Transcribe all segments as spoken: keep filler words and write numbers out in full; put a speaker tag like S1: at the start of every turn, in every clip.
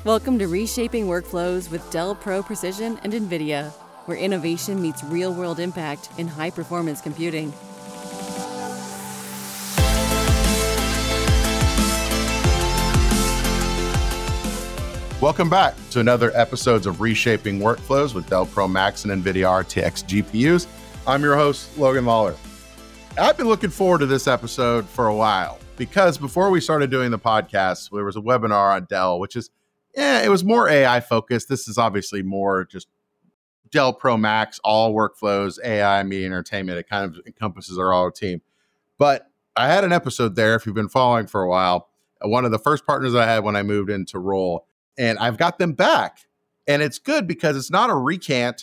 S1: Welcome to Reshaping Workflows with Dell Pro Precision and NVIDIA, where innovation meets real-world impact in high-performance computing.
S2: Welcome back to another episode of Reshaping Workflows with Dell Pro Max and NVIDIA R T X G P Us. I'm your host, Logan Lawler. I've been looking forward to this episode for a while because before we started doing the podcast, there was a webinar on Dell, which is, yeah, it was more A I focused. This is obviously more just Dell Pro Max, all workflows, A I, media, entertainment. It kind of encompasses our whole team. But I had an episode there, if you've been following for a while, one of the first partners I had when I moved into role. And I've got them back. And it's good because it's not a recant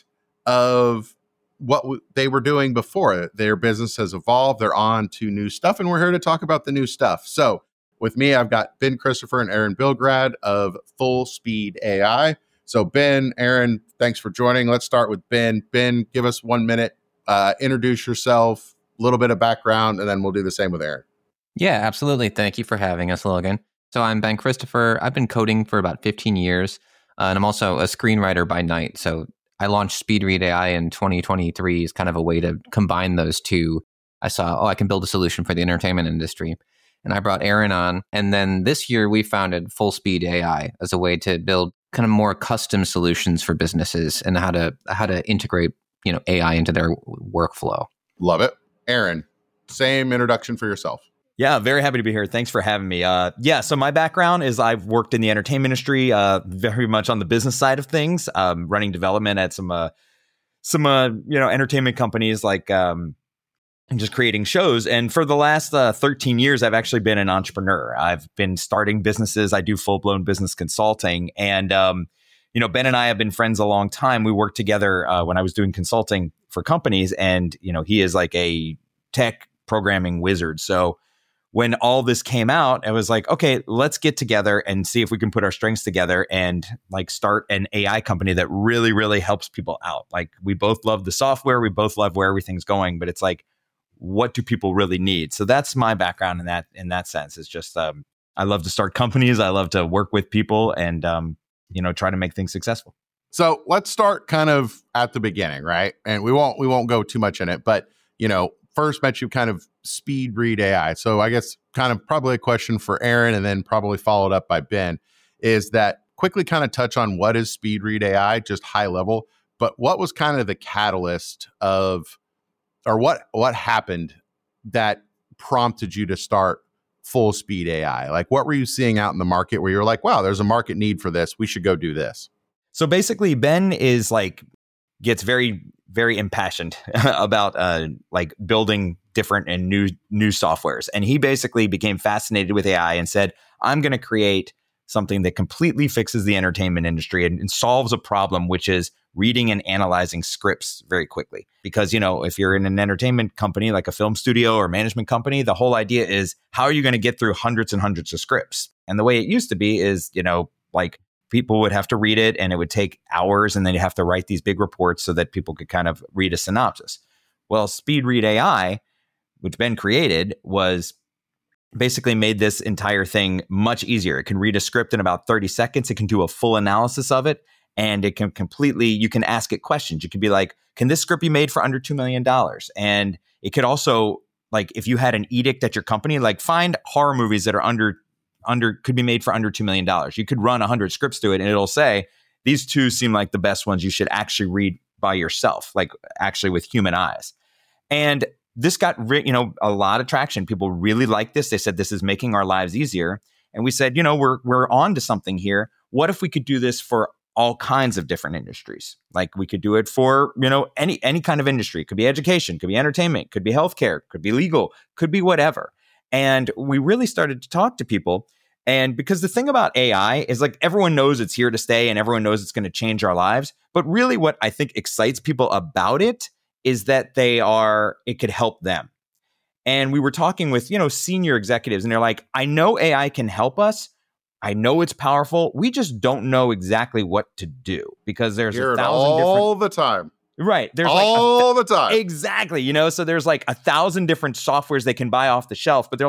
S2: of what w- they were doing before. Their business has evolved. They're on to new stuff. And we're here to talk about the new stuff. So with me, I've got Ben Christopher and Aaron Bilgrad of Full Speed A I. So Ben, Aaron, thanks for joining. Let's start with Ben. Ben, give us one minute. Uh, introduce yourself, a little bit of background, and then we'll do the same with Aaron.
S3: Yeah, absolutely. Thank you for having us, Logan. So I'm Ben Christopher. I've been coding for about fifteen years, uh, and I'm also a screenwriter by night. So I launched SpeedRead A I in twenty twenty-three as kind of a way to combine those two. I saw, oh, I can build a solution for the entertainment industry. And I brought Aaron on. And then this year we founded Full Speed A I as a way to build kind of more custom solutions for businesses and how to how to integrate, you know, A I into their workflow.
S2: Love it. Aaron, same introduction for yourself.
S4: Yeah, very happy to be here. Thanks for having me. Uh, yeah, so my background is I've worked in the entertainment industry, uh, very much on the business side of things, um, running development at some uh, some uh, you know entertainment companies, like um, and just creating shows. And for the last uh, thirteen years, I've actually been an entrepreneur. I've been starting businesses. I do full blown business consulting, and um, you know Ben and I have been friends a long time. We worked together uh, when I was doing consulting for companies, and you know he is like a tech programming wizard. So when all this came out, I was like, okay, let's get together and see if we can put our strengths together and like start an A I company that really, really helps people out. Like we both love the software. We both love where everything's going, but it's like, what do people really need? So that's my background in that, in that sense. It's just, um, I love to start companies. I love to work with people and, um, you know, try to make things successful.
S2: So let's start kind of at the beginning, right? And we won't, we won't go too much in it, but you know, first met you kind of SpeedRead A I. So I guess kind of probably a question for Aaron and then probably followed up by Ben is that quickly kind of touch on what is SpeedRead A I, just high level, but what was kind of the catalyst of, or what, what happened that prompted you to start Full Speed A I? Like what were you seeing out in the market where you're like, wow, there's a market need for this. We should go do this.
S4: So basically Ben is like, gets very, very impassioned about uh, like building different and new new softwares. And he basically became fascinated with A I and said, I'm going to create something that completely fixes the entertainment industry and, and solves a problem, which is reading and analyzing scripts very quickly. Because, you know, if you're in an entertainment company, like a film studio or management company, the whole idea is how are you going to get through hundreds and hundreds of scripts? And the way it used to be is, you know, like people would have to read it and it would take hours and then you have to write these big reports so that people could kind of read a synopsis. Well, SpeedRead A I, which Ben created, was basically made this entire thing much easier. It can read a script in about thirty seconds. It can do a full analysis of it and it can completely, you can ask it questions. You could be like, can this script be made for under two million dollars? And it could also, like, if you had an edict at your company, like find horror movies that are under under could be made for under two million dollars. You could run one hundred scripts to it and it'll say, these two seem like the best ones you should actually read by yourself, like actually with human eyes. And this got, re- you know, a lot of traction. People really like this. They said, this is making our lives easier. And we said, you know, we're we're on to something here. What if we could do this for all kinds of different industries? Like we could do it for, you know, any any kind of industry. It could be education, could be entertainment, could be healthcare, could be legal, could be whatever. And we really started to talk to people. And because the thing about A I is like everyone knows it's here to stay and everyone knows it's going to change our lives. But really what I think excites people about it is that they are, it could help them. And we were talking with, you know, senior executives and they're like, I know A I can help us. I know it's powerful. We just don't know exactly what to do because there's
S2: Hear
S4: a thousand
S2: all
S4: different
S2: all the time.
S4: Right. There's
S2: all
S4: like
S2: the time.
S4: Exactly. You know, so there's like a thousand different softwares they can buy off the shelf, but they're like,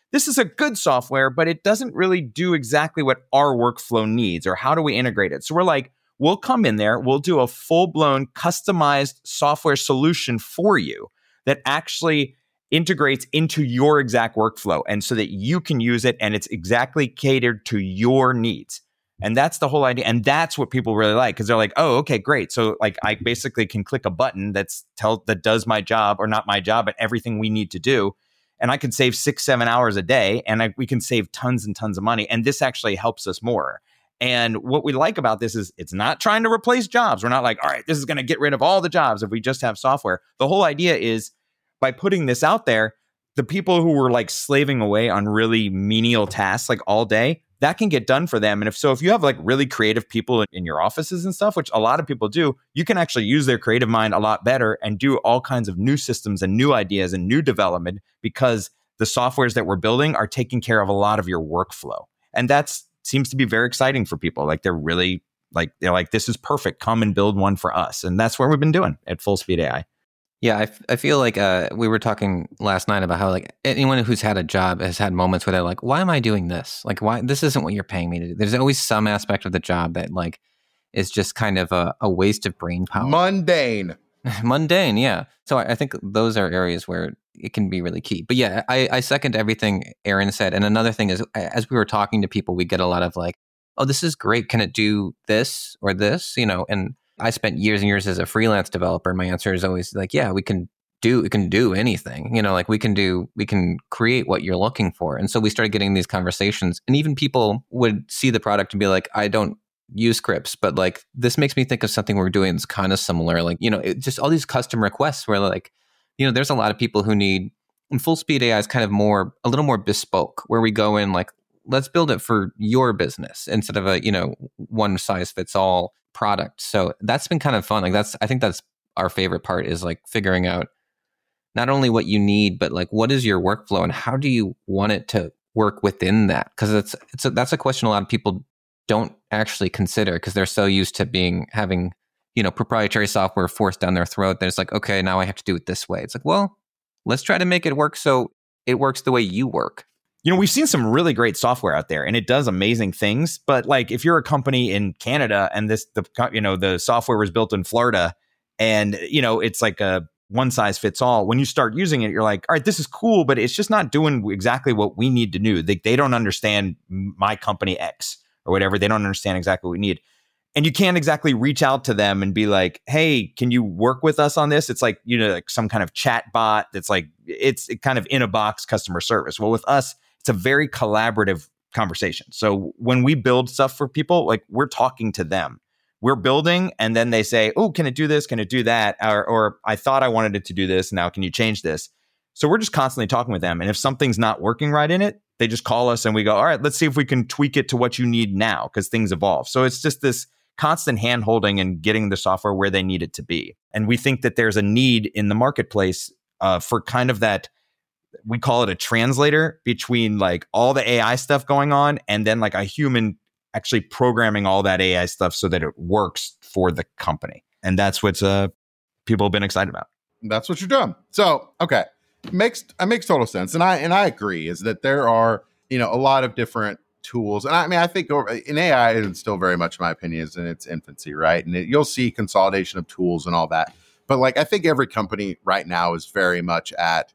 S4: this is a good software, but it doesn't really do exactly what our workflow needs, or how do we integrate it? So we're like, we'll come in there, we'll do a full-blown customized software solution for you that actually integrates into your exact workflow, and so that you can use it and it's exactly catered to your needs. And that's the whole idea. And that's what people really like, because they're like, oh, okay, great. So like I basically can click a button that's tell that does my job, or not my job, but everything we need to do. And I can save six, seven hours a day, and I, we can save tons and tons of money. And this actually helps us more. And what we like about this is it's not trying to replace jobs. We're not like, all right, this is going to get rid of all the jobs if we just have software. The whole idea is, by putting this out there, the people who were like slaving away on really menial tasks like all day, that can get done for them. And if so, if you have like really creative people in your offices and stuff, which a lot of people do, you can actually use their creative mind a lot better and do all kinds of new systems and new ideas and new development, because the softwares that we're building are taking care of a lot of your workflow. And that's seems to be very exciting for people. Like they're really like, they're like, this is perfect. Come and build one for us. And that's what we've been doing at Fullspeed A I.
S3: Yeah, I, f- I feel like uh, we were talking last night about how like anyone who's had a job has had moments where they're like, why am I doing this? Like, why? This isn't what you're paying me to do. There's always some aspect of the job that like is just kind of a, a waste of brain power.
S2: Mundane.
S3: Mundane, yeah. So I, I think those are areas where it can be really key. But yeah, I, I second everything Aaron said. And another thing is, as we were talking to people, we get a lot of like, oh, this is great. Can it do this or this? You know, and I spent years and years as a freelance developer, and my answer is always like, yeah, we can do, we can do anything, you know, like we can do, we can create what you're looking for. And so we started getting these conversations, and even people would see the product and be like, I don't use scripts, but like, this makes me think of something we're doing that's kind of similar. Like, you know, it, just all these custom requests where like, you know, there's a lot of people who need, and Fullspeed A I is kind of more, a little more bespoke, where we go in like, let's build it for your business instead of a, you know, one size fits all product. So that's been kind of fun. Like that's, I think that's our favorite part, is like figuring out not only what you need, but like what is your workflow and how do you want it to work within that? Because it's it's a, that's a question a lot of people don't actually consider, because they're so used to being having, you know, proprietary software forced down their throat that it's like, okay, now I have to do it this way. It's like, well, let's try to make it work so it works the way you work.
S4: You know, we've seen some really great software out there, and it does amazing things. But like, if you're a company in Canada and this, the you know, the software was built in Florida, and you know, it's like a one size fits all. When you start using it, you're like, all right, this is cool, but it's just not doing exactly what we need to do. They they don't understand my company X or whatever. They don't understand exactly what we need, and you can't exactly reach out to them and be like, hey, can you work with us on this? It's like, you know, like some kind of chat bot that's like, it's kind of in a box customer service. Well, with us, it's a very collaborative conversation. So when we build stuff for people, like we're talking to them, we're building, and then they say, oh, can it do this? Can it do that? Or, or I thought I wanted it to do this. Now, can you change this? So we're just constantly talking with them. And if something's not working right in it, they just call us and we go, all right, let's see if we can tweak it to what you need now, because things evolve. So it's just this constant hand holding and getting the software where they need it to be. And we think that there's a need in the marketplace uh, for kind of that, we call it a translator between like all the A I stuff going on and then like a human actually programming all that A I stuff so that it works for the company. And that's what uh, people have been excited about.
S2: That's what you're doing. So, okay. Makes it makes total sense. And I and I agree is that there are, you know, a lot of different tools. And I mean, I think in A I, it's still very much, in my opinion, is in its infancy, right? And it, you'll see consolidation of tools and all that. But like, I think every company right now is very much at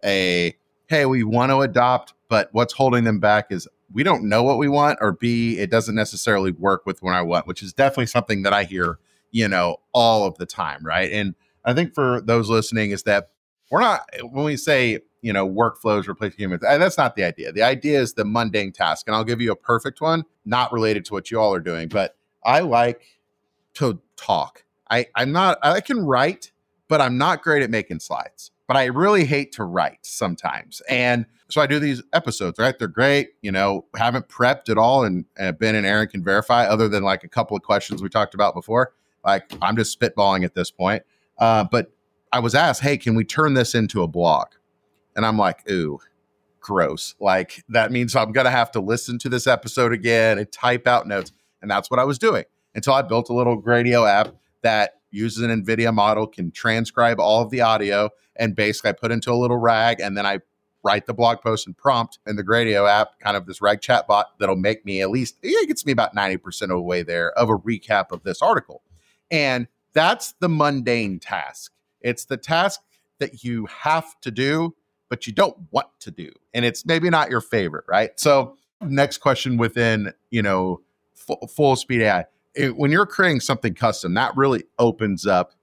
S2: a, hey, we want to adopt, but what's holding them back is we don't know what we want, or B, it doesn't necessarily work with what I want, which is definitely something that I hear, you know, all of the time, right? And I think for those listening is that we're not, when we say, you know, workflows replace humans, that's not the idea. The idea is the mundane task. And I'll give you a perfect one, not related to what you all are doing, but I like to talk. I, I'm not, I can write, but I'm not great at making slides. But I really hate to write sometimes. And so I do these episodes, right? They're great. You know, haven't prepped at all. And, and Ben and Aaron can verify, other than like a couple of questions we talked about before. Like, I'm just spitballing at this point. Uh, but I was asked, hey, can we turn this into a blog? And I'm like, ooh, gross. Like, that means I'm going to have to listen to this episode again and type out notes. And that's what I was doing until I built a little Gradio app that uses an NVIDIA model, can transcribe all of the audio, and basically I put into a little rag, and then I write the blog post and prompt in the Gradio app, kind of this reg chat bot that'll make me at least, it gets me about ninety percent of the way there of a recap of this article. And that's the mundane task. It's the task that you have to do, but you don't want to do. And it's maybe not your favorite, right? So next question within, you know, f- full speed A I. It, when you're creating something custom, that really opens up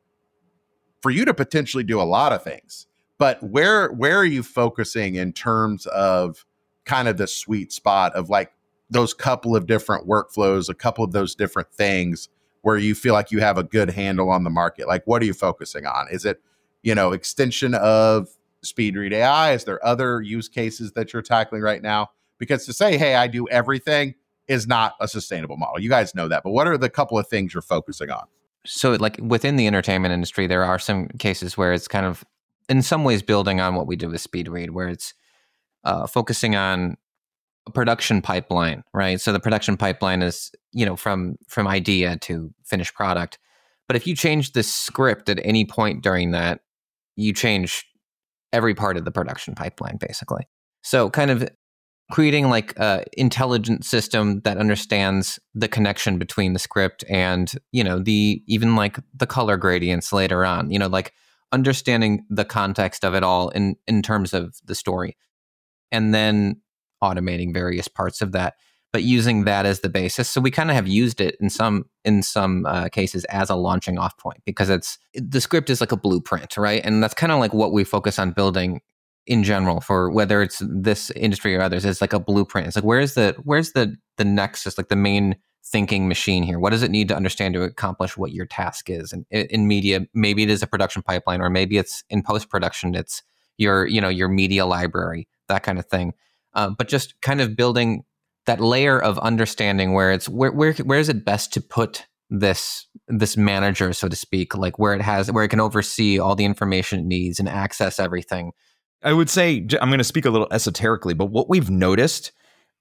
S2: for you to potentially do a lot of things. But where where are you focusing in terms of kind of the sweet spot of like those couple of different workflows, a couple of those different things where you feel like you have a good handle on the market? Like, what are you focusing on? Is it, you know, extension of SpeedRead A I? Is there other use cases that you're tackling right now? Because to say, hey, I do everything is not a sustainable model. You guys know that. But what are the couple of things you're focusing on?
S3: So like within the entertainment industry, there are some cases where it's kind of in some ways building on what we do with SpeedRead, where it's uh, focusing on a production pipeline, right? So the production pipeline is, you know, from from idea to finished product. But if you change the script at any point during that, you change every part of the production pipeline, basically. So kind of creating like a intelligent system that understands the connection between the script and, you know, the even like the color gradients later on, you know, like understanding the context of it all in, in terms of the story, and then automating various parts of that, but using that as the basis. So we kind of have used it in some in some uh, cases as a launching off point, because it's the script is like a blueprint, right? And that's kind of like what we focus on building in general for whether it's this industry or others. It's like a blueprint. It's like where's the where's the the nexus, like the main thinking machine here? What does it need to understand to accomplish what your task is? And in, in media, maybe it is a production pipeline, or maybe it's in post production. It's your you know your media library, that kind of thing. Uh, but just kind of building that layer of understanding where it's where where where is it best to put this this manager, so to speak, like where it has where it can oversee all the information it needs and access everything.
S4: I would say, I'm going to speak a little esoterically, but what we've noticed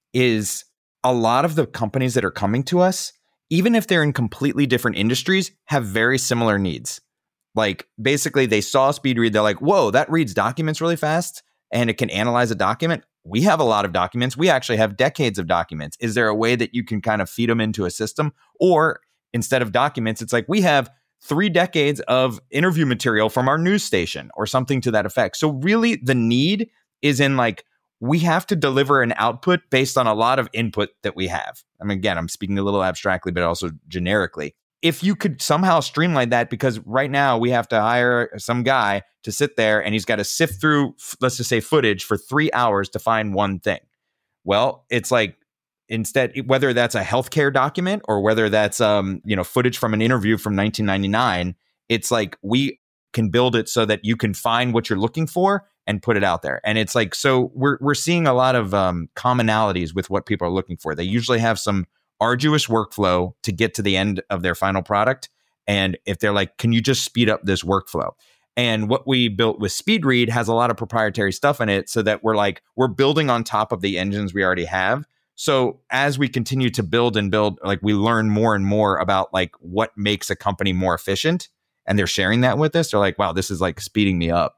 S4: is a lot of the companies that are coming to us, even if they're in completely different industries, have very similar needs. Like basically they saw SpeedRead, they're like, whoa, that reads documents really fast and it can analyze a document. We have a lot of documents. We actually have decades of documents. Is there a way that you can kind of feed them into a system? Or instead of documents, it's like we have three decades of interview material from our news station or something to that effect. So really the need is in like, we have to deliver an output based on a lot of input that we have. I mean, again, I'm speaking a little abstractly, but also generically. If you could somehow streamline that, because right now we have to hire some guy to sit there and he's got to sift through, let's just say, footage for three hours to find one thing. Well, it's like, instead, whether that's a healthcare document or whether that's um, you know, footage from an interview from nineteen ninety-nine, it's like we can build it so that you can find what you're looking for and put it out there. And it's like, so we're we're seeing a lot of um, commonalities with what people are looking for. They usually have some arduous workflow to get to the end of their final product. And if they're like, can you just speed up this workflow? And what we built with SpeedRead has a lot of proprietary stuff in it, so that we're like, we're building on top of the engines we already have. So as we continue to build and build, like we learn more and more about like what makes a company more efficient, and they're sharing that with us. They're like, wow, this is like speeding me up.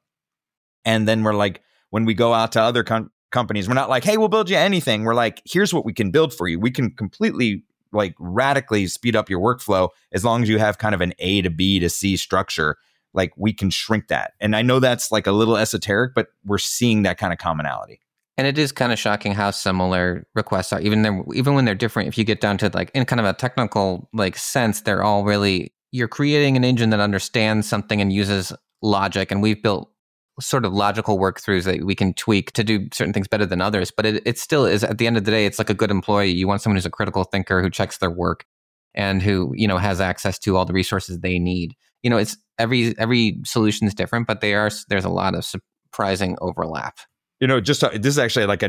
S4: And then we're like, when we go out to other com- companies, we're not like, hey, we'll build you anything. We're like, here's what we can build for you. We can completely like radically speed up your workflow as long as you have kind of an A to B to C structure. Like we can shrink that. And I know that's like a little esoteric, but we're seeing that kind of commonality.
S3: And it is kind of shocking how similar requests are, even they're, even when they're different. If you get down to like in kind of a technical like sense, they're all really, you're creating an engine that understands something and uses logic. And we've built sort of logical workthroughs that we can tweak to do certain things better than others. But it, it still is, at the end of the day, it's like a good employee. You want someone who's a critical thinker, who checks their work, and who, you know, has access to all the resources they need. You know, it's every every solution is different, but they are there's a lot of surprising overlap.
S4: You know, just uh, this is actually like a,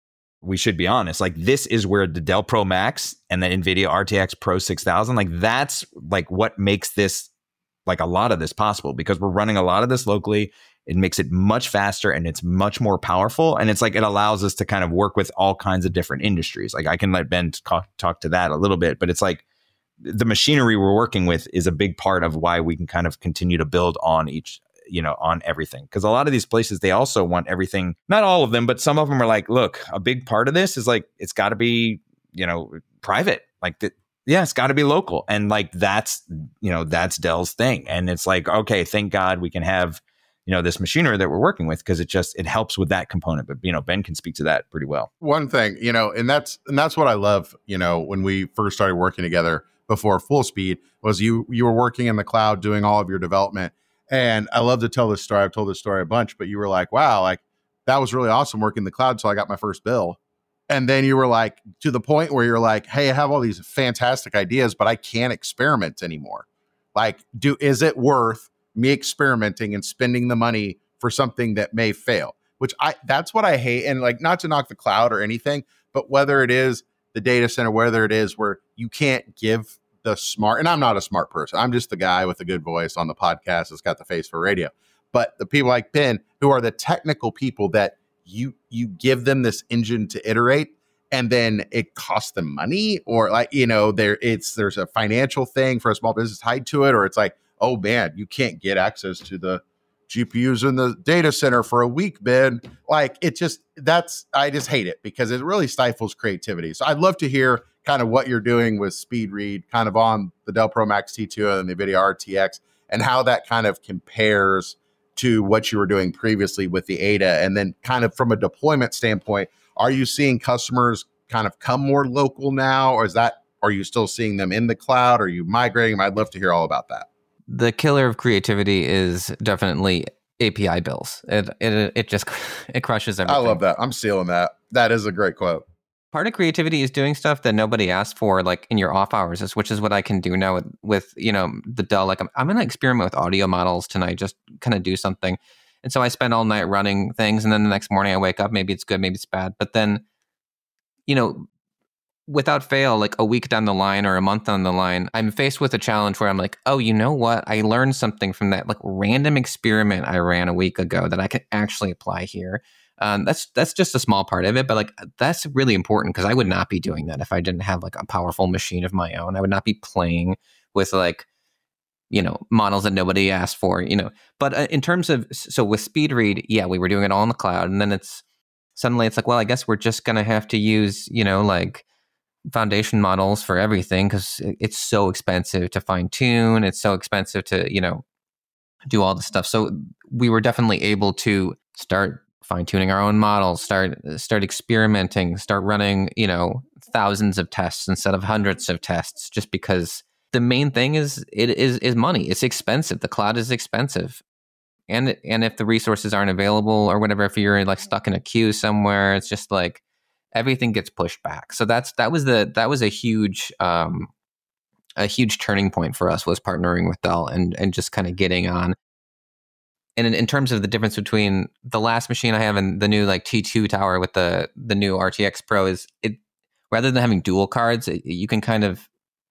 S4: we should be honest, like this is where the Dell Pro Max and the NVIDIA R T X Pro six thousand, like that's like what makes this, like a lot of this possible, because we're running a lot of this locally. It makes it much faster and it's much more powerful. And it's like, it allows us to kind of work with all kinds of different industries. Like I can let Ben talk, talk to that a little bit, but it's like the machinery we're working with is a big part of why we can kind of continue to build on each you know, on everything. Because a lot of these places, they also want everything, not all of them, but some of them are like, look, a big part of this is like, it's got to be, you know, private. Like, the, yeah, it's got to be local. And like, that's, you know, that's Dell's thing. And it's like, okay, thank God we can have, you know, this machinery that we're working with, because it just, it helps with that component. But, you know, Ben can speak to that pretty well.
S2: One thing, you know, and that's, and that's what I love, you know, when we first started working together before Full Speed, was you, you were working in the cloud doing all of your development. And I love to tell this story. I've told this story a bunch, but you were like, wow, like that was really awesome working in the cloud. So I got my first bill. And then you were like, to the point where you're like, hey, I have all these fantastic ideas, but I can't experiment anymore. Like, do, is it worth me experimenting and spending the money for something that may fail? Which I, that's what I hate. And like, not to knock the cloud or anything, but whether it is the data center, whether it is where you can't give the smart, and I'm not a smart person. I'm just the guy with a good voice on the podcast that's got the face for radio. But the people like Ben, who are the technical people that you, you give them this engine to iterate, and then it costs them money, or like, you know, there it's, there's a financial thing for a small business tied to it, or it's like, oh man, you can't get access to the G P Us in the data center for a week, Ben. Like, it just, that's, I just hate it because it really stifles creativity. So I'd love to hear kind of what you're doing with SpeedRead, kind of on the Dell Pro Max T two and the NVIDIA R T X, and how that kind of compares to what you were doing previously with the A D A. And then kind of from a deployment standpoint, are you seeing customers kind of come more local now, or is that, are you still seeing them in the cloud? Are you migrating them? I'd love to hear all about that.
S3: The killer of creativity is definitely A P I bills. It it it just it crushes everything.
S2: I love that. I'm stealing that. That is a great quote.
S3: Part of creativity is doing stuff that nobody asked for, like in your off hours, which is what I can do now with, with you know, the Dell. Like I'm, I'm going to experiment with audio models tonight, just kind of do something. And so I spend all night running things, and then the next morning I wake up, maybe it's good, maybe it's bad. But then, you know, without fail, like a week down the line or a month down the line, I'm faced with a challenge where I'm like, oh, you know what? I learned something from that like random experiment I ran a week ago that I can actually apply here. Um, that's that's just a small part of it, but like that's really important because I would not be doing that if I didn't have like a powerful machine of my own. I would not be playing with like, you know, models that nobody asked for, you know. But uh, in terms of, so with SpeedRead, yeah, we were doing it all in the cloud, and then it's suddenly it's like, well, I guess we're just gonna have to use, you know, like foundation models for everything because it's so expensive to fine tune. It's so expensive to, you know, do all the stuff. So we were definitely able to start fine tuning our own models, start start experimenting, start running, you know, thousands of tests instead of hundreds of tests, just because the main thing is it is is money. It's expensive. The cloud is expensive. And and if the resources aren't available or whatever, if you're like stuck in a queue somewhere, it's just like everything gets pushed back. So that's that was the that was a huge um a huge turning point for us, was partnering with Dell and and just kind of getting on. And in, in terms of the difference between the last machine I have and the new like T two tower with the the new R T X Pro is it, rather than having dual cards, it, you can kind of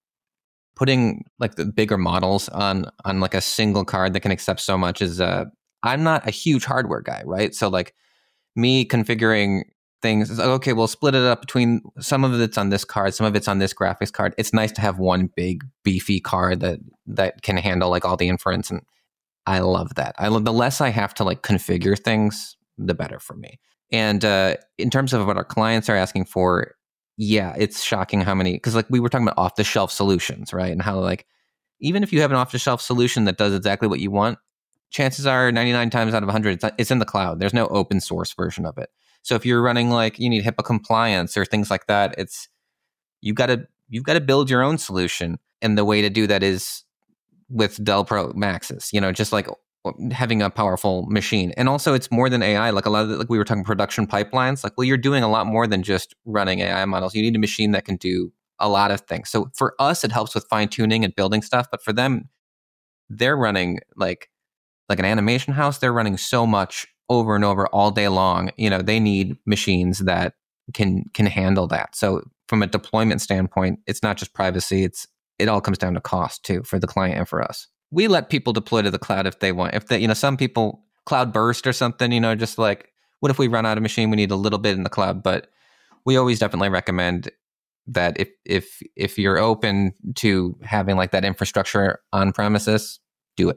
S3: putting like the bigger models on on like a single card that can accept so much is uh I'm not a huge hardware guy, right? So like me configuring things is like, okay, we'll split it up between some of it's on this card, some of it's on this graphics card. It's nice to have one big beefy card that that can handle like all the inference, and I love that. I love the less I have to like configure things, the better for me. And uh, in terms of what our clients are asking for, yeah, it's shocking how many, because like we were talking about off the shelf solutions, right? And how like, even if you have an off the shelf solution that does exactly what you want, chances are ninety-nine times out of one hundred, it's, it's in the cloud. There's no open source version of it. So if you're running like, you need HIPAA compliance or things like that, it's, you've got to, you've got to build your own solution. And the way to do that is with Dell Pro Maxes, you know, just like having a powerful machine. And also it's more than A I. Like a lot of the, like we were talking production pipelines, like, well, you're doing a lot more than just running A I models. You need a machine that can do a lot of things. So for us, it helps with fine tuning and building stuff. But for them, they're running like, like an animation house. They're running so much over and over all day long. You know, they need machines that can, can handle that. So from a deployment standpoint, it's not just privacy. It's, it all comes down to cost too, for the client and for us. We let people deploy to the cloud if they want. If they, you know, some people cloud burst or something, you know, just like, what if we run out of machine? We need a little bit in the cloud, but we always definitely recommend that if if if you're open to having like that infrastructure on premises, do it.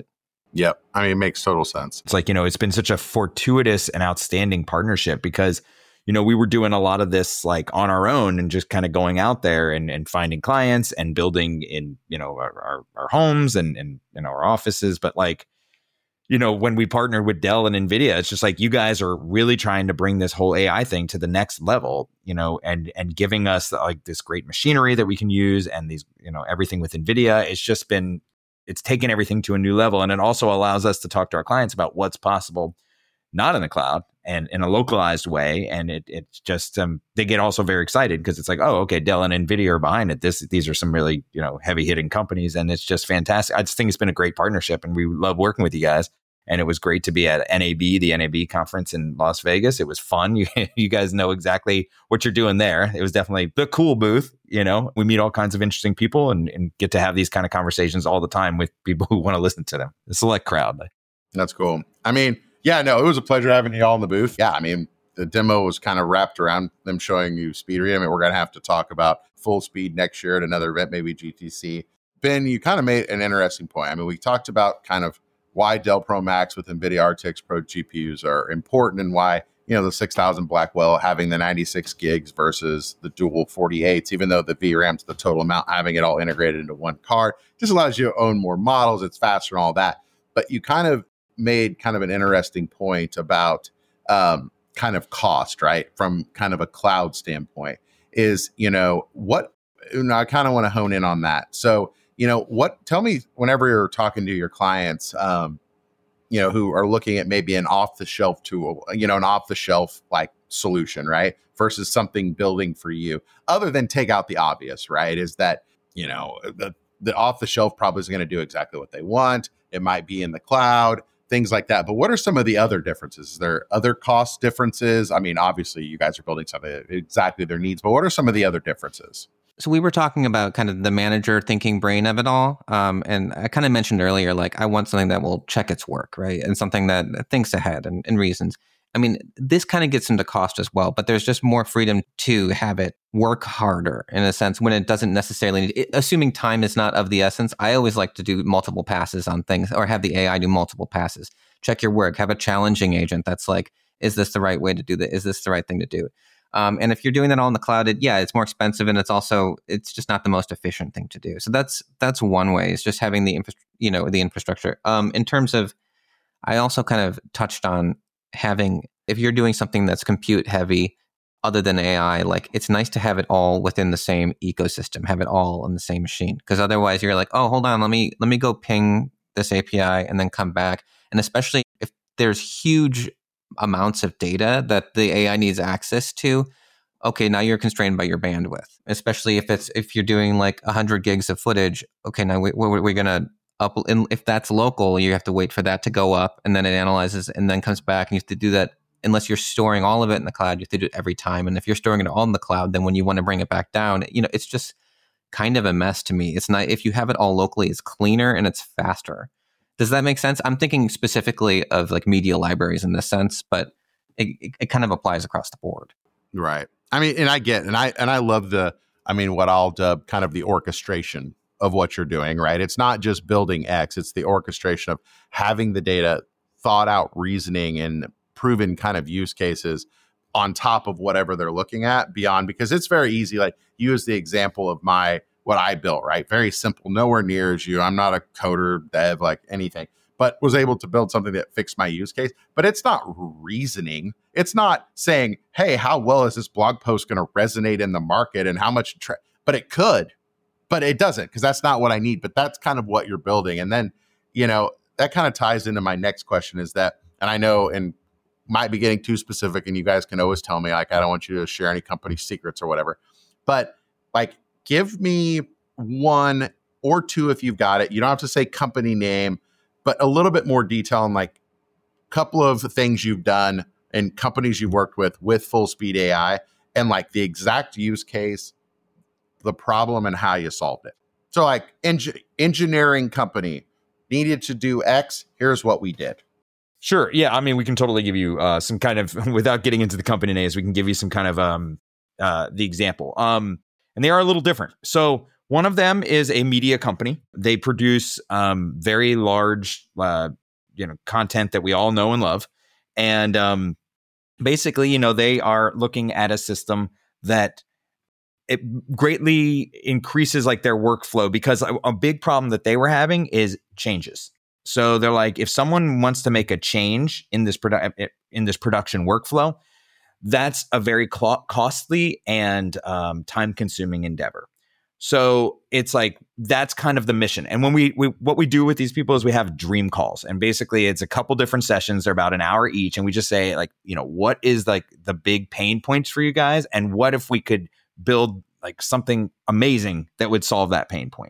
S2: Yep. I mean, it makes total sense.
S4: It's like, you know, it's been such a fortuitous and outstanding partnership because, you know, we were doing a lot of this like on our own and just kind of going out there and, and finding clients and building in, you know, our, our, our homes and, and, you know, our offices. But like, you know, when we partnered with Dell and NVIDIA, it's just like you guys are really trying to bring this whole A I thing to the next level, you know, and and giving us like this great machinery that we can use and these, you know, everything with NVIDIA. It's just been, it's taken everything to a new level. And it also allows us to talk to our clients about what's possible, not in the cloud and in a localized way. And it it's just, um, they get also very excited because it's like, oh, okay, Dell and NVIDIA are behind it. This, these are some really, you know, heavy hitting companies. And it's just fantastic. I just think it's been a great partnership and we love working with you guys. And it was great to be at N A B, the N A B conference in Las Vegas. It was fun. You, you guys know exactly what you're doing there. It was definitely the cool booth. You know, we meet all kinds of interesting people and, and get to have these kind of conversations all the time with people who want to listen to them. A select crowd.
S2: That's cool. I mean, yeah, no, it was a pleasure having you all in the booth. Yeah, I mean, the demo was kind of wrapped around them showing you speed read. I mean, we're going to have to talk about full speed next year at another event, maybe G T C. Ben, you kind of made an interesting point. I mean, we talked about kind of why Dell Pro Max with NVIDIA R T X Pro G P Us are important and why, you know, the six thousand Blackwell having the ninety-six gigs versus the dual forty-eights, even though the V RAM's the total amount, having it all integrated into one card just allows you to own more models. It's faster and all that. But you kind of made kind of an interesting point about um, kind of cost, right? From kind of a cloud standpoint is, you know, what, you know, I kind of want to hone in on that. So, you know, what, tell me whenever you're talking to your clients, um, you know, who are looking at maybe an off the shelf tool, you know, an off the shelf like solution, right? Versus something building for you, other than take out the obvious, right? Is that, you know, the, the off the shelf probably is going to do exactly what they want. It might be in the cloud, things like that. But what are some of the other differences? Is there other cost differences? I mean, obviously you guys are building something exactly their needs, but what are some of the other differences?
S3: So we were talking about kind of the manager thinking brain of it all. Um, and I kind of mentioned earlier, like, I want something that will check its work, right? And something that, that thinks ahead and, and reasons. I mean, this kind of gets into cost as well, but there's just more freedom to have it work harder in a sense when it doesn't necessarily need, it, assuming time is not of the essence. I always like to do multiple passes on things or have the A I do multiple passes. Check your work, have a challenging agent that's like, is this the right way to do that? Is this the right thing to do? Um, and if you're doing that all in the cloud, it, yeah, it's more expensive and it's also, it's just not the most efficient thing to do. So that's, that's one way, is just having the, infra- you know, the infrastructure. Um, in terms of, I also kind of touched on having, if you're doing something that's compute heavy, other than A I, like, it's nice to have it all within the same ecosystem, have it all on the same machine. Because otherwise you're like, oh, hold on, let me, let me go ping this A P I and then come back. And especially if there's huge amounts of data that the A I needs access to, okay, now you're constrained by your bandwidth, especially if it's, if you're doing like one hundred gigs of footage. Okay, now we, we're, we're going to up, and if that's local, you have to wait for that to go up, and then it analyzes and then comes back, and you have to do that. Unless you're storing all of it in the cloud, you have to do it every time. And if you're storing it all in the cloud, then when you want to bring it back down, you know, it's just kind of a mess to me. It's not, if you have it all locally, it's cleaner and it's faster. Does that make sense? I'm thinking specifically of like media libraries in this sense, but it, it, it kind of applies across the board.
S2: Right. I mean, and I get, and I, and I love the, I mean, what I'll dub kind of the orchestration of what you're doing, right? It's not just building X, it's the orchestration of having the data, thought out reasoning and proven kind of use cases on top of whatever they're looking at beyond, because it's very easy. Like, use the example of my, what I built, right? Very simple, nowhere near as you. I'm not a coder, dev, like anything, but was able to build something that fixed my use case. But it's not reasoning. It's not saying, hey, how well is this blog post going to resonate in the market and how much, tra-? But it could, but it doesn't, because that's not what I need. But that's kind of what you're building. And then, you know, that kind of ties into my next question is that, and I know, and might be getting too specific, and you guys can always tell me, like, I don't want you to share any company secrets or whatever, but like, give me one or two if you've got it. You don't have to say company name, but a little bit more detail on like a couple of things you've done and companies you've worked with with full speed A I, and like the exact use case, the problem, and how you solved it. So like eng- engineering company needed to do X. Here's what we did.
S4: Sure. Yeah. I mean, we can totally give you uh, some kind of, without getting into the company names, we can give you some kind of um, uh, the example. Um, and they are a little different. So One of them is a media company. They produce um, very large, uh, you know, content that we all know and love. And um, basically, you know, they are looking at a system that it greatly increases like their workflow, because a, a big problem that they were having is changes. So they're like, if someone wants to make a change in this produ- in this production workflow, that's a very cl- costly and um, time-consuming endeavor. So it's like, that's kind of the mission. And when we, we, what we do with these people is we have dream calls, and basically it's a couple different sessions. They're about an hour each. And we just say like, you know, what is like the big pain points for you guys? And what if we could build like something amazing that would solve that pain point?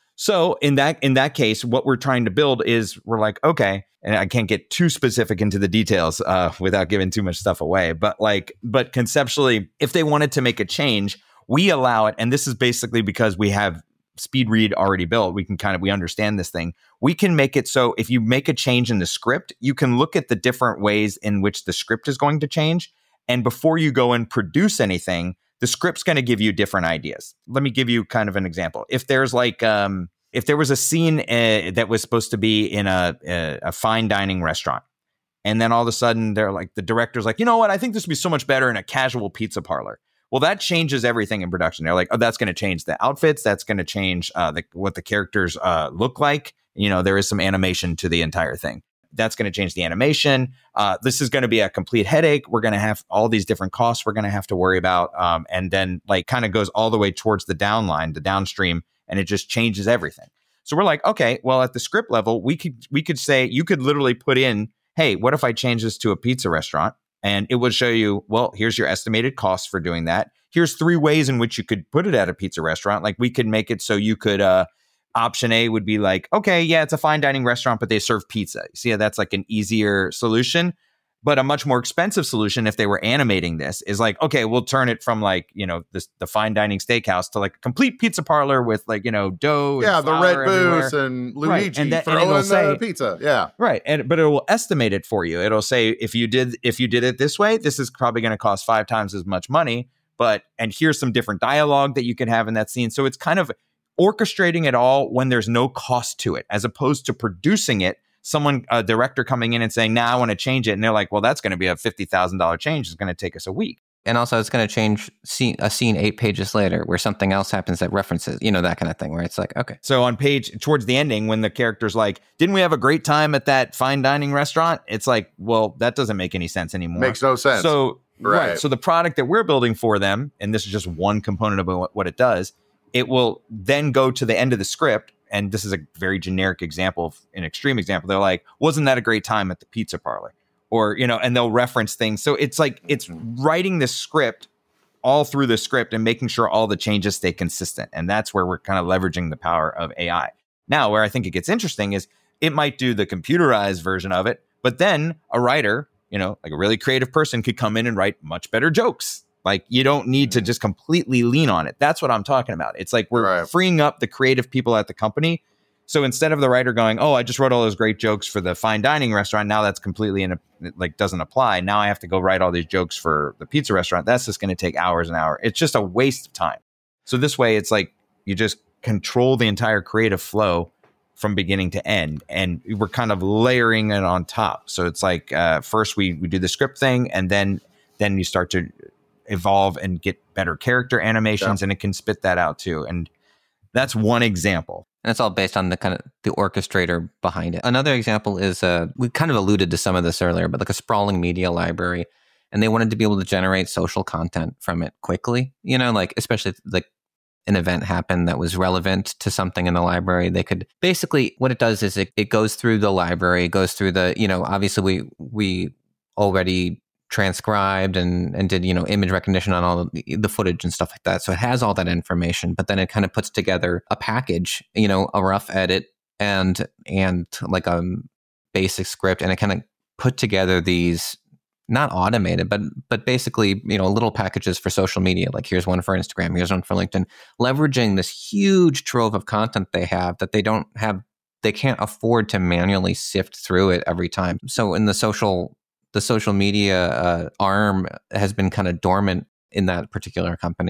S4: So in that, in that case, what we're trying to build is we're like, okay, and I can't get too specific into the details uh, without giving too much stuff away. But like, but conceptually, if they wanted to make a change, we allow it. And this is basically because we have SpeedRead already built. We can kind of, we understand this thing. We can make it so if you make a change in the script, you can look at the different ways in which the script is going to change. And before you go and produce anything, the script's going to give you different ideas. Let me give you kind of an example. If there's like, um, if there was a scene uh, that was supposed to be in a, a, a fine dining restaurant, and then all of a sudden they're like, the director's like, you know what? I think this would be so much better in a casual pizza parlor. Well, that changes everything in production. They're like, oh, that's going to change the outfits. That's going to change uh, the, what the characters uh, look like. You know, there is some animation to the entire thing. That's going to change the animation. Uh, this is going to be a complete headache. We're going to have all these different costs we're going to have to worry about. Um, and then like kind of goes all the way towards the downline, the downstream, and it just changes everything. So we're like, okay, well, at the script level, we could we could say, you could literally put in, hey, what if I change this to a pizza restaurant? And it would show you, well, here's your estimated cost for doing that. Here's three ways in which you could put it at a pizza restaurant. Like we could make it so you could, uh, option A would be like, okay, yeah, it's a fine dining restaurant, but they serve pizza. See how that's like an easier solution. But a much more expensive solution, if they were animating this, is like, okay, we'll turn it from like, you know, this, the fine dining steakhouse to like a complete pizza parlor with like, you know, dough.
S2: Yeah,
S4: and
S2: the red
S4: everywhere.
S2: booth and Luigi
S4: right. and that,
S2: throwing
S4: and say,
S2: the pizza. Yeah,
S4: right. And but it will estimate it for you. It'll say if you did if you did it this way, this is probably going to cost five times as much money. But and here's some different dialogue that you can have in that scene. So it's kind of orchestrating it all when there's no cost to it, as opposed to producing it. Someone, a director coming in and saying, now nah, I want to change it. And they're like, well, that's going to be a fifty thousand dollars change. It's going to take us a week.
S3: And also it's going to change scene, a scene eight pages later where something else happens that references, you know, that kind of thing where it's like, okay.
S4: So on page, towards the ending, when the character's like, didn't we have a great time at that fine dining restaurant? It's like, well, that doesn't make any sense anymore.
S2: Makes no sense.
S4: So, right.
S2: Right.
S4: So the product that we're building for them, and this is just one component of what, what it does, it will then go to the end of the script. And this is a very generic example, an extreme example. They're like, wasn't that a great time at the pizza parlor? Or, you know, and they'll reference things. So it's like, it's writing the script all through the script and making sure all the changes stay consistent. And that's where we're kind of leveraging the power of A I. Now, where I think it gets interesting is it might do the computerized version of it, but then a writer, you know, like a really creative person could come in and write much better jokes. Like you don't need to just completely lean on it. That's what I'm talking about. It's like we're
S2: Right.
S4: freeing up the creative people at the company. So instead of the writer going, oh, I just wrote all those great jokes for the fine dining restaurant. Now that's completely in a, like doesn't apply. Now I have to go write all these jokes for the pizza restaurant. That's just going to take hours and hours. It's just a waste of time. So this way it's like you just control the entire creative flow from beginning to end. And we're kind of layering it on top. So it's like uh, first we, we do the script thing, and then then you start to evolve and get better character animations, yeah. and it can spit that out too. And that's one example.
S3: And it's all based on the kind of the orchestrator behind it. Another example is, uh, we kind of alluded to some of this earlier, but like a sprawling media library. And they wanted to be able to generate social content from it quickly, you know, like especially if, like an event happened that was relevant to something in the library. They could basically, what it does is it, it goes through the library, goes through the, you know, obviously we, we already transcribed and, and did, you know, image recognition on all the, the footage and stuff like that. So it has all that information, but then it kind of puts together a package, you know, a rough edit and, and like a basic script. And it kind of put together these, not automated, but, but basically, you know, little packages for social media. Like here's one for Instagram, here's one for LinkedIn, leveraging this huge trove of content they have that they don't have, they can't afford to manually sift through it every time. So in the social The social media uh, arm has been kind of dormant in that particular company.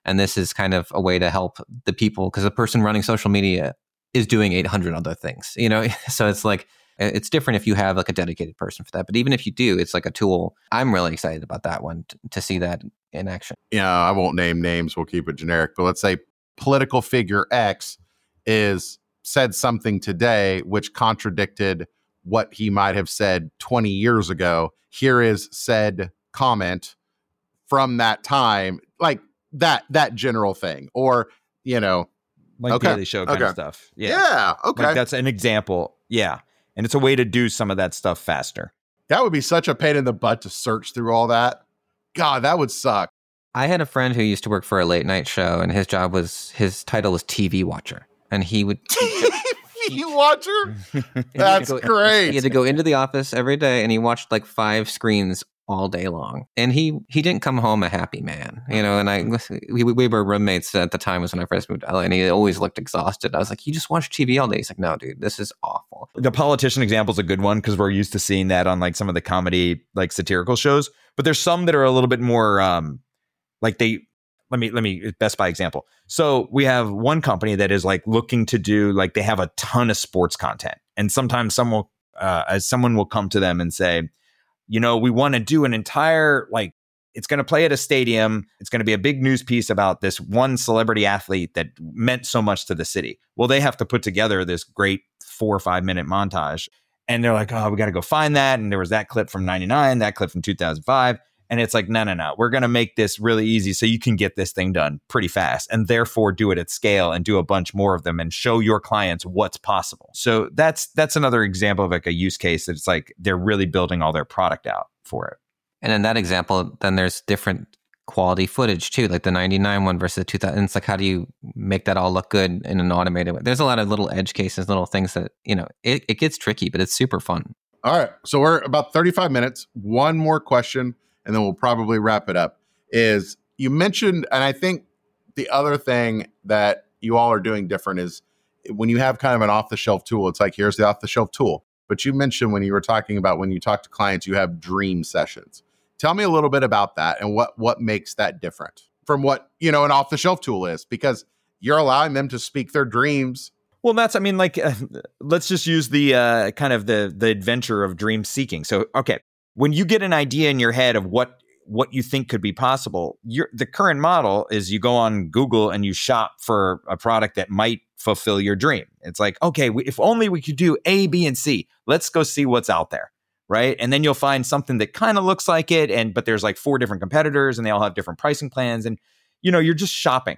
S3: And this is kind of a way to help the people, because the person running social media is doing eight hundred other things, you know? So it's like, it's different if you have like a dedicated person for that. But even if you do, it's like a tool. I'm really excited about that one to, to see that in action.
S2: Yeah, I won't name names. We'll keep it generic. But let's say political figure X is said something today which contradicted what he might have said twenty years ago. Here is said comment from that time, like that that general thing. Or, you know,
S4: like
S2: okay.
S4: Daily Show kind
S2: okay.
S4: of stuff. Yeah.
S2: Yeah. Okay.
S4: Like that's an example. Yeah. And it's a way to do some of that stuff faster.
S2: That would be such a pain in the butt to search through all that. God, that would suck.
S3: I had a friend who used to work for a late night show, and his job was, his title was T V watcher. And he would...
S2: T V watcher? That's
S3: go,
S2: great.
S3: He had to go into the office every day, and he watched like five screens all day long. And he he didn't come home a happy man, you know, and I we, we were roommates at the time, was when I first moved to L A, and he always looked exhausted. I was like, you just watch T V all day? He's like, no, dude, this is awful.
S4: The politician example is a good one because we're used to seeing that on like some of the comedy, like satirical shows. But there's some that are a little bit more um, like they, let me, let me, Best Buy example. So we have one company that is like looking to do, like they have a ton of sports content. And sometimes someone, uh, as someone will come to them and say, you know, we want to do an entire, like, it's going to play at a stadium. It's going to be a big news piece about this one celebrity athlete that meant so much to the city. Well, they have to put together this great four or five minute montage. And they're like, oh, we got to go find that. And there was that clip from ninety-nine, that clip from two thousand five. And it's like, no, no, no, we're going to make this really easy so you can get this thing done pretty fast and therefore do it at scale and do a bunch more of them and show your clients what's possible. So that's that's another example of like a use case that's like they're really building all their product out for it.
S3: And in that example, then there's different quality footage too, like the ninety-nine one versus the two thousand. It's like, how do you make that all look good in an automated way? There's a lot of little edge cases, little things that, you know, it, it gets tricky, but it's super fun.
S2: All right. So we're about thirty-five minutes. One more question, and then we'll probably wrap it up. Is you mentioned, and I think the other thing that you all are doing different is when you have kind of an off-the-shelf tool, it's like, here's the off-the-shelf tool. But you mentioned when you were talking about when you talk to clients, you have dream sessions. Tell me a little bit about that and what what makes that different from what, you know, an off-the-shelf tool is, because you're allowing them to speak their dreams.
S4: Well, that's, I mean, like, uh, let's just use the uh, kind of the the adventure of dream seeking. So, okay, when you get an idea in your head of what what you think could be possible, you're, the current model is you go on Google and you shop for a product that might fulfill your dream. It's like, okay, we, if only we could do A, B, and C. Let's go see what's out there, right? And then you'll find something that kind of looks like it, and but there's like four different competitors, and they all have different pricing plans, and you know, you're just shopping.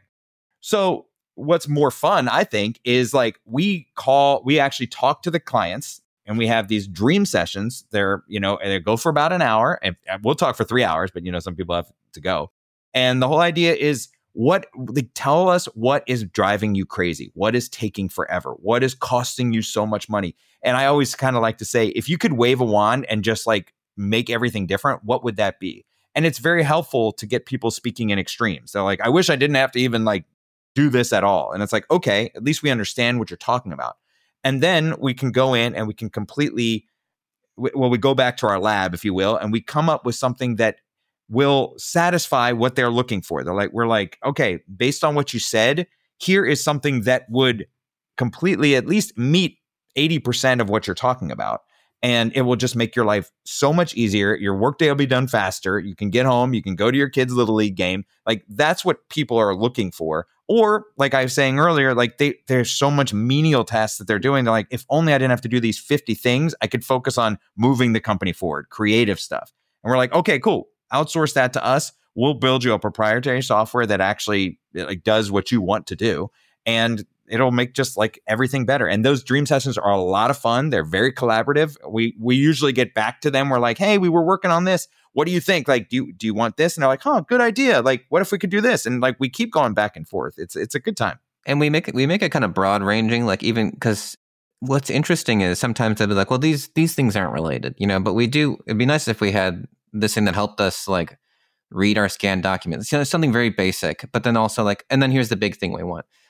S4: So what's more fun, I think, is like we call, we actually talk to the clients. And we have these dream sessions. They're, you know, they go for about an hour, and we'll talk for three hours, but, you know, some people have to go. And the whole idea is what they tell us what is driving you crazy, what is taking forever, what is costing you so much money. And I always kind of like to say, if you could wave a wand and just like make everything different, what would that be? And it's very helpful to get people speaking in extremes. They're like, I wish I didn't have to even like do this at all. And it's like, okay, at least we understand what you're talking about. And then we can go in and we can completely, well, we go back to our lab, if you will, and we come up with something that will satisfy what they're looking for. They're like, we're like, okay, based on what you said, here is something that would completely at least meet eighty percent of what you're talking about. And it will just make your life so much easier. Your workday will be done faster. You can get home. You can go to your kid's Little League game. Like, that's what people are looking for. Or like I was saying earlier, like they, there's so much menial tasks that they're doing. They're like, if only I didn't have to do these fifty things, I could focus on moving the company forward, creative stuff. And we're like, okay, cool. Outsource that to us. We'll build you a proprietary software that actually like does what you want to do. And it'll make just like everything better. And those dream sessions are a lot of fun. They're very collaborative. We we usually get back to them. We're like, hey, we were working on this. What do you think? Like, do you, do you want this? And they're like, oh, good idea. Like, what if we could do this? And like, we keep going back and forth. It's it's a good time.
S3: And we make it, we make it kind of broad ranging, like even because what's interesting is sometimes they'll be like, well, these these things aren't related, you know, but we do, it'd be nice if we had this thing that helped us like read our scanned documents, you know, something very basic, but then also like, and then here's the big thing we want.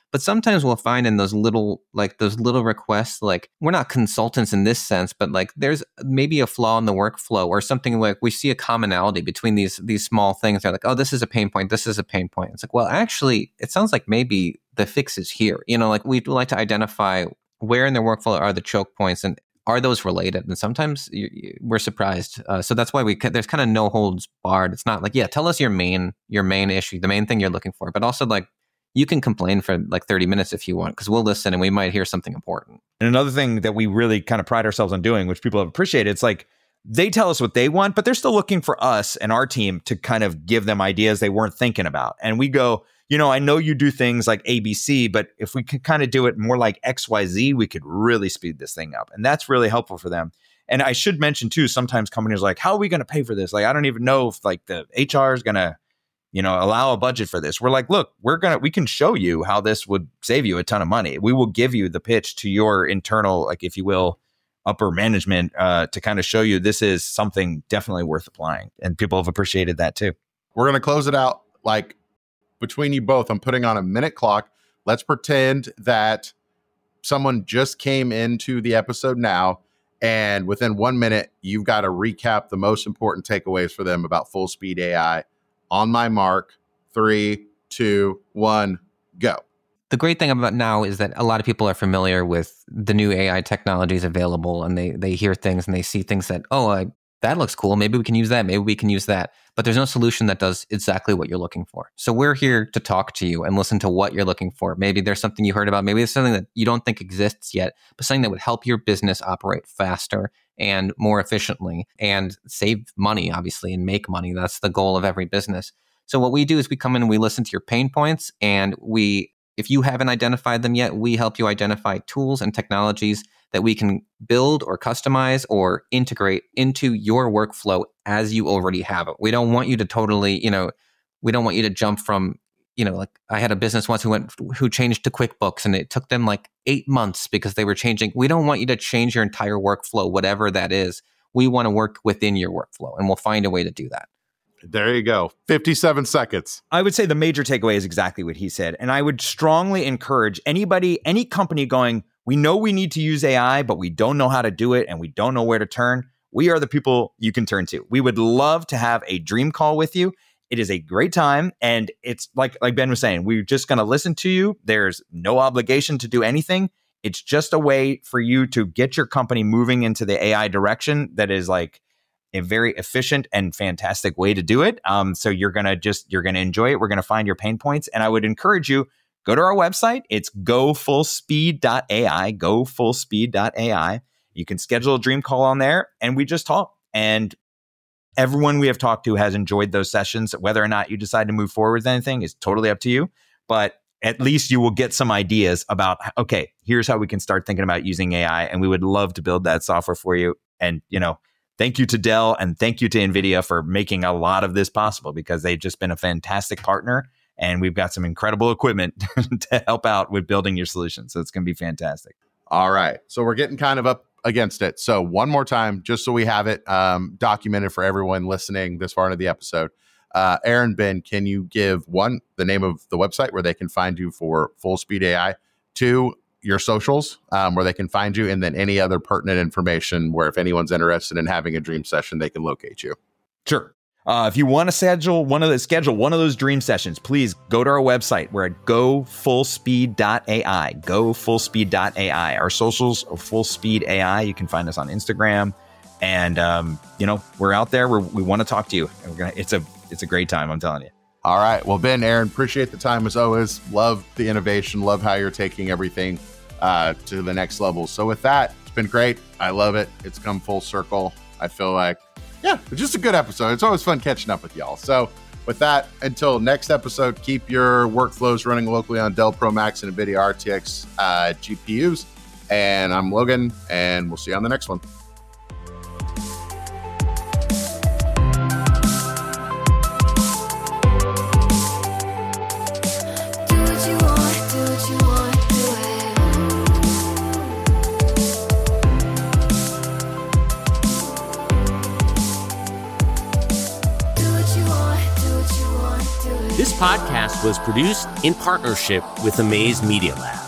S3: But sometimes we'll find in those little, like those little requests, like we're not consultants in this sense, but like there's maybe a flaw in the workflow or something, like we see a commonality between these these small things. They're like, oh, this is a pain point. This is a pain point. It's like, well, actually, it sounds like maybe the fix is here. You know, like we'd like to identify where in their workflow are the choke points and are those related? And sometimes you, you, we're surprised. Uh, so that's why we there's kind of no holds barred. It's not like, yeah, tell us your main your main issue, the main thing you're looking for, but also like, you can complain for like thirty minutes if you want, because we'll listen and we might hear something important.
S4: And another thing that we really kind of pride ourselves on doing, which people have appreciated, it's like they tell us what they want, but they're still looking for us and our team to kind of give them ideas they weren't thinking about. And we go, you know, I know you do things like A B C, but if we could kind of do it more like X Y Z, we could really speed this thing up. And that's really helpful for them. And I should mention too, sometimes companies are like, how are we going to pay for this? Like, I don't even know if like the H R is going to, you know, allow a budget for this. We're like, look, we're going to, we can show you how this would save you a ton of money. We will give you the pitch to your internal, like, if you will, upper management uh, to kind of show you this is something definitely worth applying. And people have appreciated that too.
S2: We're going to close it out like between you both. I'm putting on a minute clock. Let's pretend that someone just came into the episode now, and within one minute, you've got to recap the most important takeaways for them about Full Speed A I. On my mark, three, two, one, go.
S3: The great thing about now is that a lot of people are familiar with the new A I technologies available, and they they hear things and they see things that, oh, I, that looks cool. Maybe we can use that. Maybe we can use that. But there's no solution that does exactly what you're looking for. So we're here to talk to you and listen to what you're looking for. Maybe there's something you heard about. Maybe there's something that you don't think exists yet, but something that would help your business operate faster and more efficiently and save money, obviously, and make money. That's the goal of every business. So what we do is we come in and we listen to your pain points, and we, if you haven't identified them yet, we help you identify tools and technologies that we can build or customize or integrate into your workflow as you already have it. We don't want you to totally, you know, we don't want you to jump from, you know, like I had a business once who went, who changed to QuickBooks, and it took them like eight months because they were changing. We don't want you to change your entire workflow, whatever that is. We want to work within your workflow, and we'll find a way to do that.
S2: There you go. fifty-seven seconds.
S4: I would say the major takeaway is exactly what he said. And I would strongly encourage anybody, any company going, we know we need to use A I, but we don't know how to do it and we don't know where to turn. We are the people you can turn to. We would love to have a dream call with you. It is a great time. And it's like, like Ben was saying, we're just going to listen to you. There's no obligation to do anything. It's just a way for you to get your company moving into the A I direction that is like a very efficient and fantastic way to do it. Um, so you're going to just, you're going to enjoy it. We're going to find your pain points. And I would encourage you, go to our website. It's go full speed dot A I, go full speed dot A I. You can schedule a dream call on there, and we just talk. And everyone we have talked to has enjoyed those sessions. Whether or not you decide to move forward with anything is totally up to you. But at least you will get some ideas about, okay, here's how we can start thinking about using A I. And we would love to build that software for you. And, you know, thank you to Dell and thank you to NVIDIA for making a lot of this possible, because they've just been a fantastic partner. And we've got some incredible equipment to help out with building your solution. So it's going to be fantastic.
S2: All right. So we're getting kind of up against it. So one more time, just so we have it um, documented for everyone listening this far into the episode. Uh, Aaron, Ben, can you give one, the name of the website where they can find you for Full Speed A I, two, your socials um, where they can find you, and then any other pertinent information where if anyone's interested in having a dream session, they can locate you.
S4: Sure. Uh, if you want to schedule one of the schedule one of those dream sessions, please go to our website. We're at go full speed dot A I, go full speed dot A I. Our socials are Full Speed A I. You can find us on Instagram, and um, you know, we're out there. We're, we want to talk to you. And we're gonna, it's a it's a great time. I'm telling you.
S2: All right. Well, Ben, Aaron, appreciate the time as always. Love the innovation. Love how you're taking everything uh, to the next level. So with that, it's been great. I love it. It's come full circle. I feel like. Yeah, it's just a good episode. It's always fun catching up with y'all. So with that, until next episode, keep your workflows running locally on Dell Pro Max and NVIDIA R T X uh, G P Us. And I'm Logan, and we'll see you on the next one.
S5: Do it. This podcast was produced in partnership with Amaze Media Lab.